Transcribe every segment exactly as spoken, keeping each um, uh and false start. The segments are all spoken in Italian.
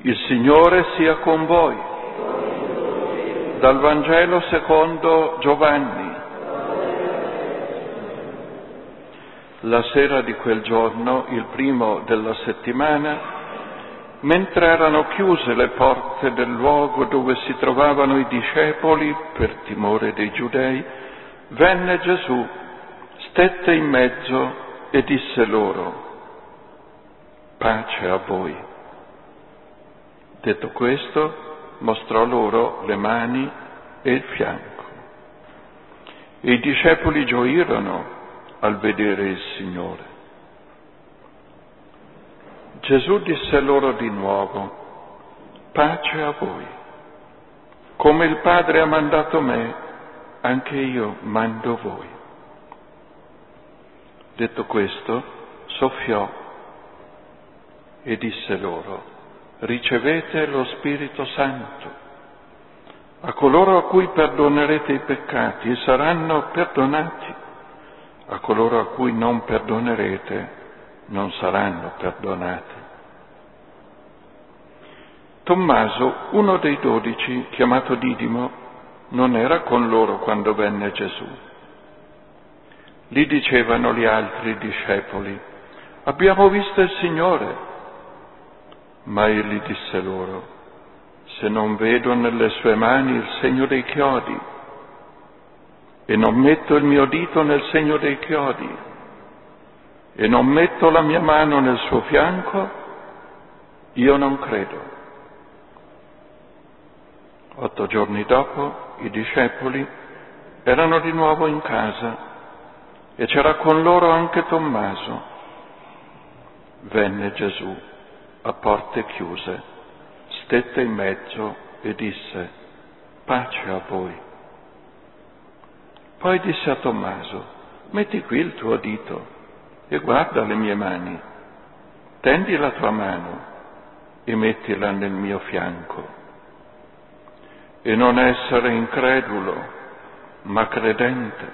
Il Signore sia con voi. Dal Vangelo secondo Giovanni. La sera di quel giorno, il primo della settimana, mentre erano chiuse le porte del luogo dove si trovavano i discepoli per timore dei giudei, venne Gesù, stette in mezzo e disse loro: pace a voi. Detto questo, mostrò loro le mani e il fianco. E i discepoli gioirono al vedere il Signore. Gesù disse loro di nuovo: pace a voi. Come il Padre ha mandato me, anche io mando voi. Detto questo, soffiò e disse loro: ricevete lo Spirito Santo. A coloro a cui perdonerete i peccati saranno perdonati, a coloro a cui non perdonerete non saranno perdonati. Tommaso, uno dei dodici, chiamato Didimo, non era con loro quando venne Gesù. Gli dicevano gli altri discepoli: abbiamo visto il Signore. Ma egli disse loro: se non vedo nelle sue mani il segno dei chiodi, e non metto il mio dito nel segno dei chiodi, e non metto la mia mano nel suo fianco, io non credo. Otto giorni dopo i discepoli erano di nuovo in casa e c'era con loro anche Tommaso. Venne Gesù a porte chiuse, stette in mezzo e disse: pace a voi. Poi disse a Tommaso: metti qui il tuo dito e guarda le mie mani, tendi la tua mano e mettila nel mio fianco, e non essere incredulo, ma credente.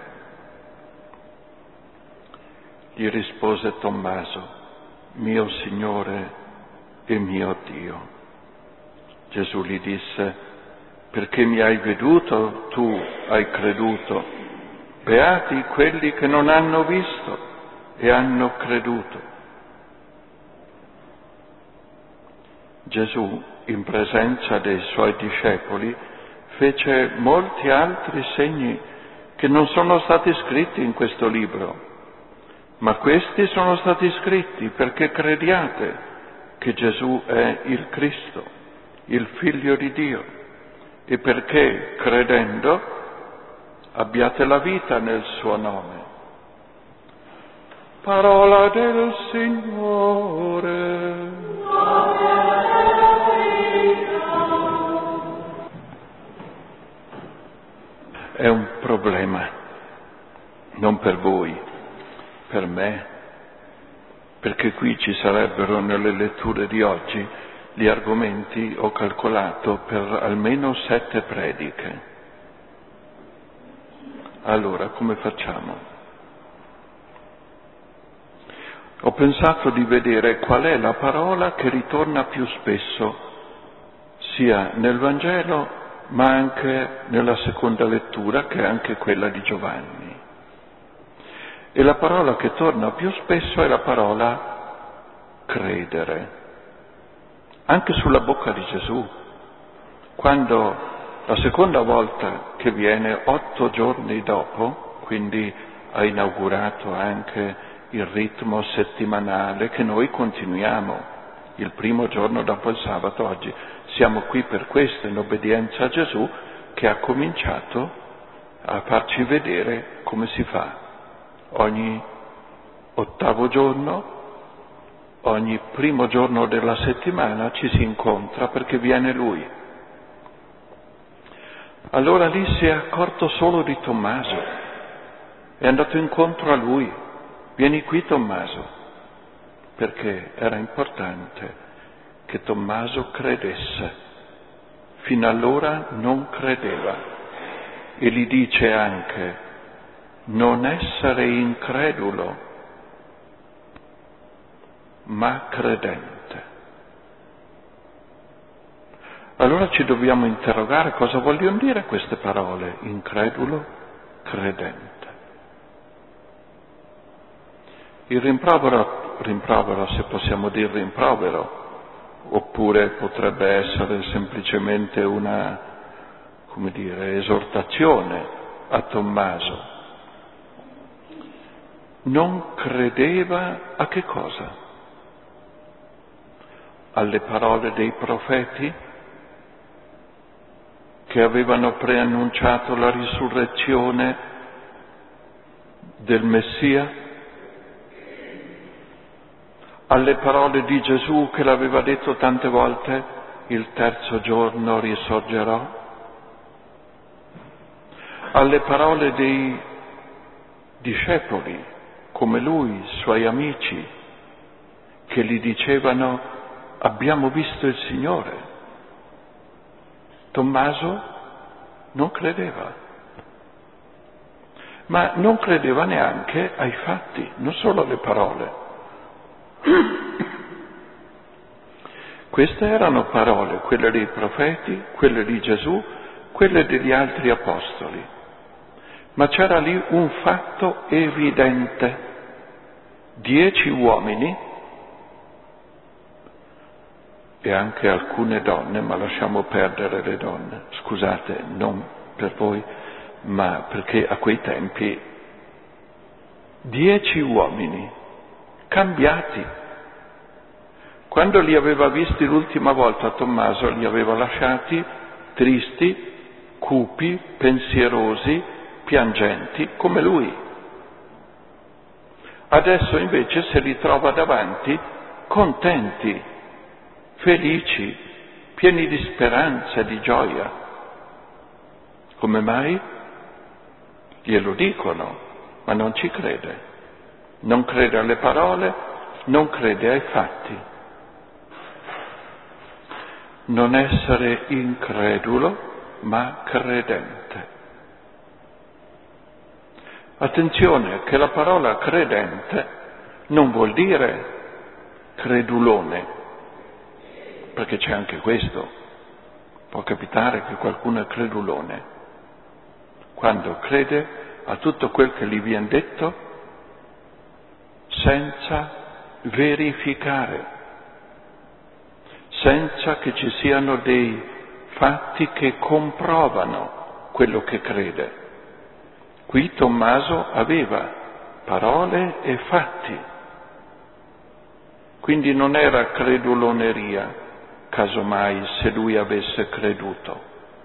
Gli rispose Tommaso: mio Signore e mio Dio. Gesù gli disse: perché mi hai veduto, tu hai creduto. Beati quelli che non hanno visto e hanno creduto. Gesù, in presenza dei suoi discepoli, fece molti altri segni che non sono stati scritti in questo libro, ma questi sono stati scritti perché crediate che Gesù è il Cristo, il Figlio di Dio, e perché, credendo, abbiate la vita nel suo nome. Parola del Signore. È un problema, non per voi, per me, perché qui ci sarebbero nelle letture di oggi gli argomenti, ho calcolato, per almeno sette prediche. Allora, come facciamo? Ho pensato di vedere qual è la parola che ritorna più spesso, sia nel Vangelo, ma anche nella seconda lettura, che è anche quella di Giovanni. E la parola che torna più spesso è la parola credere, anche sulla bocca di Gesù, quando la seconda volta che viene, otto giorni dopo, quindi ha inaugurato anche il ritmo settimanale che noi continuiamo, il primo giorno dopo il sabato. Oggi siamo qui per questo, in obbedienza a Gesù, che ha cominciato a farci vedere come si fa. Ogni ottavo giorno, ogni primo giorno della settimana ci si incontra perché viene Lui. Allora lì si è accorto solo di Tommaso, è andato incontro a Lui: vieni qui Tommaso, perché era importante che Tommaso credesse. Fino allora non credeva, e gli dice anche: non essere incredulo, ma credente. Allora ci dobbiamo interrogare cosa vogliono dire queste parole, incredulo, credente. Il rimprovero, rimprovero se possiamo dire rimprovero, oppure potrebbe essere semplicemente una, come dire, esortazione a Tommaso. Non credeva a che cosa? Alle parole dei profeti che avevano preannunciato la risurrezione del Messia? Alle parole di Gesù che l'aveva detto tante volte, il terzo giorno risorgerò? Alle parole dei discepoli, come lui, suoi amici, che gli dicevano abbiamo visto il Signore. Tommaso non credeva, ma non credeva neanche ai fatti, non solo alle parole. Queste erano parole, quelle dei profeti, quelle di Gesù, quelle degli altri apostoli. Ma c'era lì un fatto evidente. Dieci uomini e anche alcune donne, ma lasciamo perdere le donne, scusate, non per voi, ma perché a quei tempi dieci uomini cambiati. Quando li aveva visti l'ultima volta Tommaso li aveva lasciati tristi, cupi, pensierosi, piangenti, come lui. Adesso invece se li trova davanti contenti, felici, pieni di speranza e di gioia. Come mai? Glielo dicono, ma non ci crede. Non crede alle parole, non crede ai fatti. Non essere incredulo, ma credente. Attenzione che la parola credente non vuol dire credulone, perché c'è anche questo. Può capitare che qualcuno è credulone, quando crede a tutto quel che gli viene detto senza verificare, senza che ci siano dei fatti che comprovano quello che crede. Qui Tommaso aveva parole e fatti, quindi non era creduloneria, casomai se lui avesse creduto.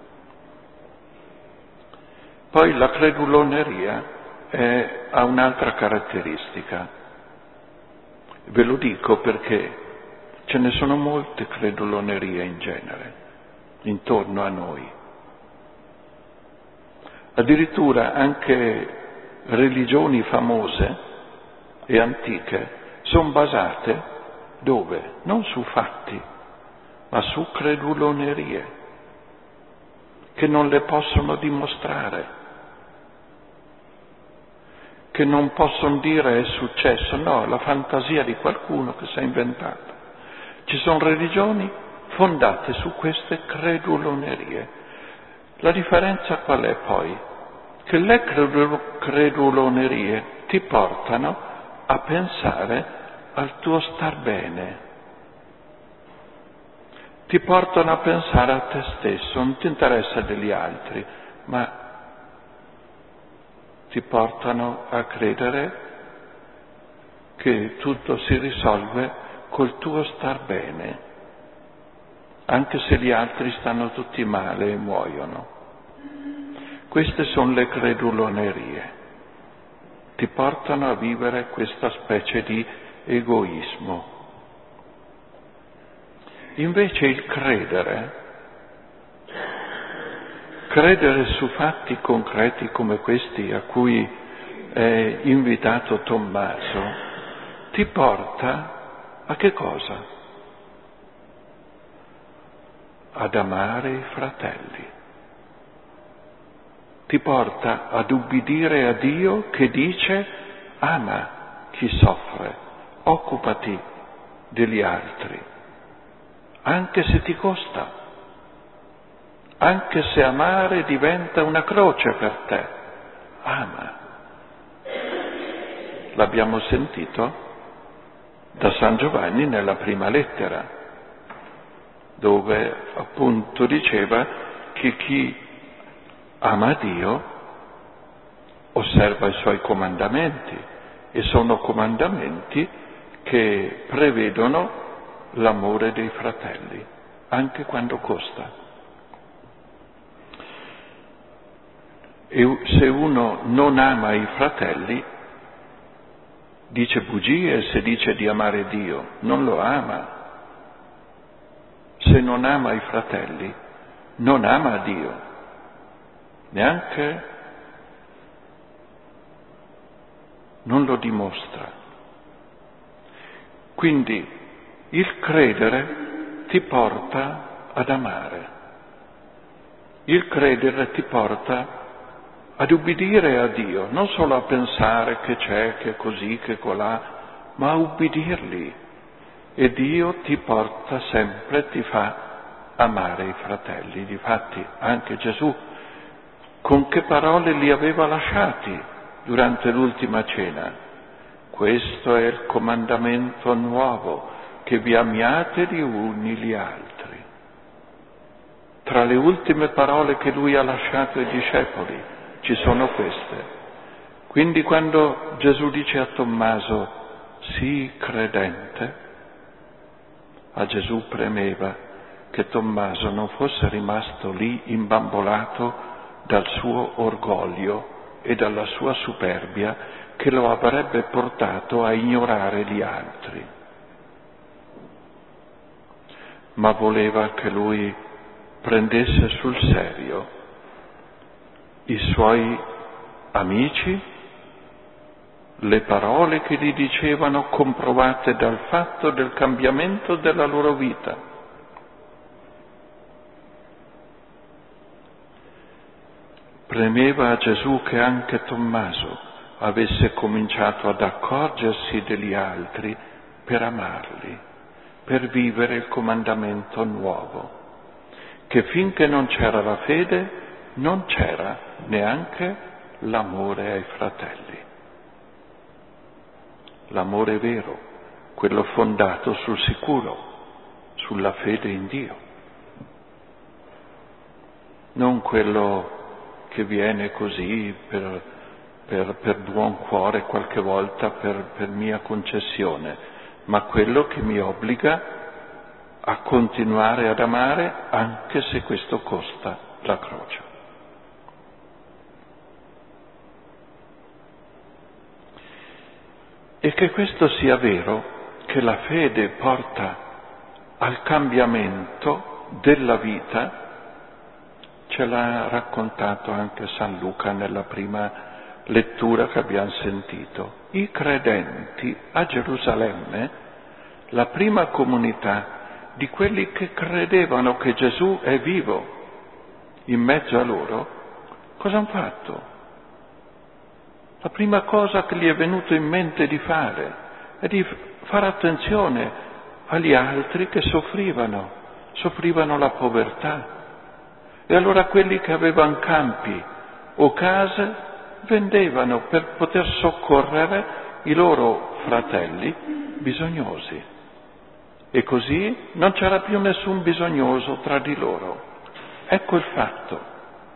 Poi la creduloneria è, ha un'altra caratteristica. Ve lo dico perché ce ne sono molte credulonerie in genere, intorno a noi. Addirittura anche religioni famose e antiche sono basate dove? Non su fatti, ma su credulonerie, che non le possono dimostrare, che non possono dire è successo, no, è la fantasia di qualcuno che si è inventato. Ci sono religioni fondate su queste credulonerie. La differenza qual è poi? Che le credulonerie ti portano a pensare al tuo star bene, ti portano a pensare a te stesso, non ti interessa degli altri, ma ti portano a credere che tutto si risolve col tuo star bene, anche se gli altri stanno tutti male e muoiono. Queste sono le credulonerie, ti portano a vivere questa specie di egoismo. Invece il credere, credere su fatti concreti come questi a cui è invitato Tommaso, ti porta a che cosa? Ad amare i fratelli. Ti porta ad ubbidire a Dio che dice ama chi soffre, occupati degli altri, anche se ti costa, anche se amare diventa una croce per te, ama. L'abbiamo sentito da San Giovanni nella prima lettera, dove appunto diceva che chi ama Dio osserva i suoi comandamenti, e sono comandamenti che prevedono l'amore dei fratelli, anche quando costa. E se uno non ama i fratelli, dice bugie se dice di amare Dio, non lo ama. Se non ama i fratelli, non ama Dio, neanche non lo dimostra. Quindi il credere ti porta ad amare, il credere ti porta ad ubbidire a Dio, non solo a pensare che c'è, che è così, che è colà, ma a ubbidirgli. E Dio ti porta sempre, ti fa amare i fratelli. Difatti anche Gesù, con che parole li aveva lasciati durante l'ultima cena? Questo è il comandamento nuovo, che vi amiate gli uni gli altri. Tra le ultime parole che lui ha lasciato ai discepoli ci sono queste. Quindi quando Gesù dice a Tommaso, sii credente, a Gesù premeva che Tommaso non fosse rimasto lì imbambolato dal suo orgoglio e dalla sua superbia che lo avrebbe portato a ignorare gli altri. Ma voleva che lui prendesse sul serio i suoi amici, le parole che gli dicevano comprovate dal fatto del cambiamento della loro vita. Premeva a Gesù che anche Tommaso avesse cominciato ad accorgersi degli altri per amarli, per vivere il comandamento nuovo, che finché non c'era la fede non c'era neanche l'amore ai fratelli. L'amore vero, quello fondato sul sicuro, sulla fede in Dio. Non quello che viene così per, per, per buon cuore qualche volta, per, per mia concessione, ma quello che mi obbliga a continuare ad amare anche se questo costa la croce. E che questo sia vero, che la fede porta al cambiamento della vita, ce l'ha raccontato anche San Luca nella prima lettura che abbiamo sentito. I credenti a Gerusalemme, la prima comunità di quelli che credevano che Gesù è vivo in mezzo a loro, cosa hanno fatto? La prima cosa che gli è venuto in mente di fare è di fare attenzione agli altri che soffrivano, soffrivano la povertà. E allora quelli che avevano campi o case vendevano per poter soccorrere i loro fratelli bisognosi. E così non c'era più nessun bisognoso tra di loro. Ecco il fatto.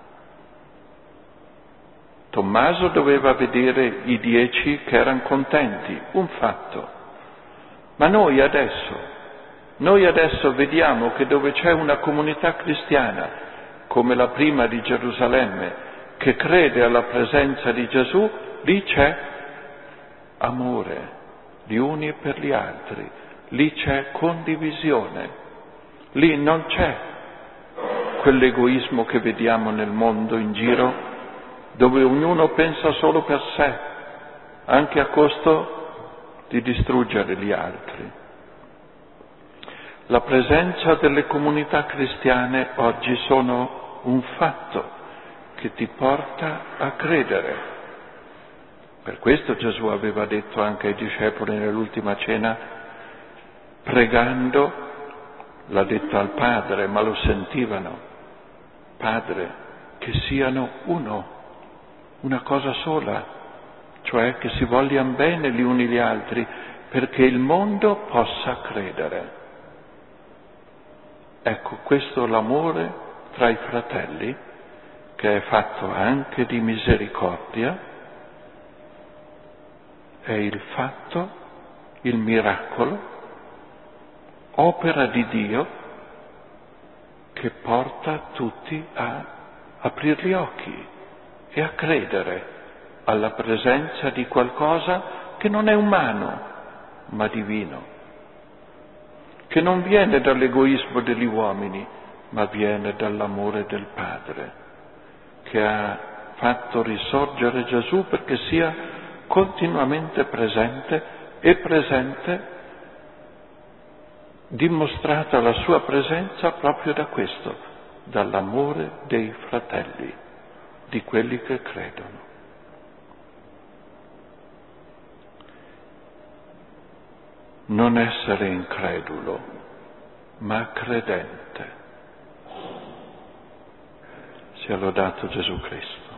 Tommaso doveva vedere i dieci che erano contenti, un fatto. Ma noi adesso, noi adesso vediamo che dove c'è una comunità cristiana, come la prima di Gerusalemme, che crede alla presenza di Gesù, lì c'è amore, gli uni per gli altri, lì c'è condivisione, lì non c'è quell'egoismo che vediamo nel mondo in giro, dove ognuno pensa solo per sé, anche a costo di distruggere gli altri. La presenza delle comunità cristiane oggi sono un fatto che ti porta a credere. Per questo Gesù aveva detto anche ai discepoli nell'ultima cena, pregando, l'ha detto al Padre, ma lo sentivano, Padre, che siano uno, una cosa sola, cioè che si vogliano bene gli uni gli altri, perché il mondo possa credere. Ecco, questo l'amore tra i fratelli, che è fatto anche di misericordia, è il fatto, il miracolo, opera di Dio che porta tutti a aprire gli occhi e a credere alla presenza di qualcosa che non è umano, ma divino, che non viene dall'egoismo degli uomini, ma viene dall'amore del Padre, che ha fatto risorgere Gesù perché sia continuamente presente e presente, dimostrata la sua presenza proprio da questo, dall'amore dei fratelli, di quelli che credono. Non essere incredulo, ma credente. Sia lodato Gesù Cristo.